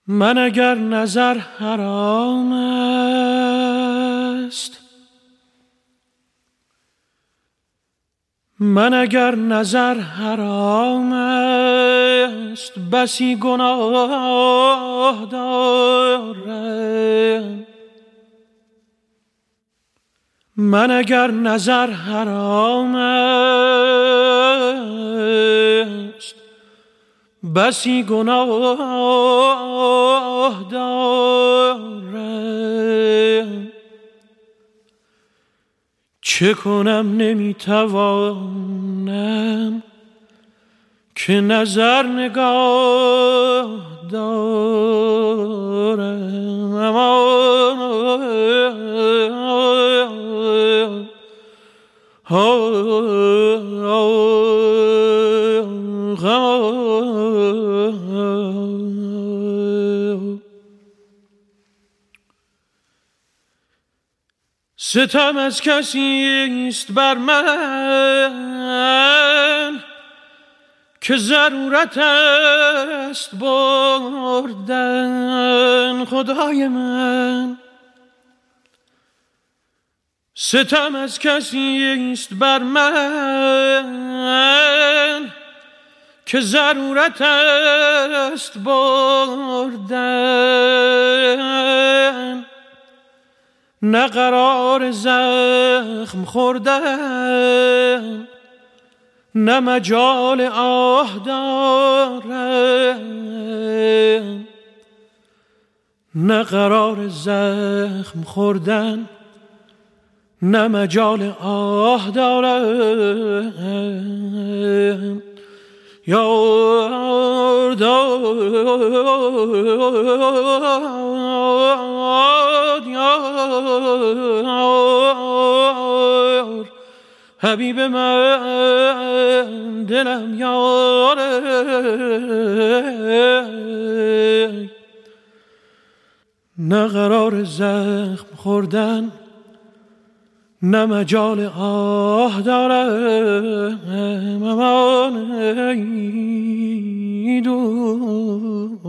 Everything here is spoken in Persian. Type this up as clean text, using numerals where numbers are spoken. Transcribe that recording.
من اگر نظر حرام است، من اگر نظر حرام است، بسی گناه دارم. من اگر نظر حرام است، بسی گناه دارم. چه کنم نمیتوانم که نظر نگاه دارم. ستم از کسی است بر من که ضرورت است بردن. خدای من، ستم از کسی است بر من که ضرورت است بردن. نه قرار زخم خوردن، نه مجال آه دارم. نه قرار زخم خوردن، نه مجال آه دارم. یار یار حبیب من، دلم یاره. نه قرار زخم خوردن، نه مجال آه دارم. امان ای دوست.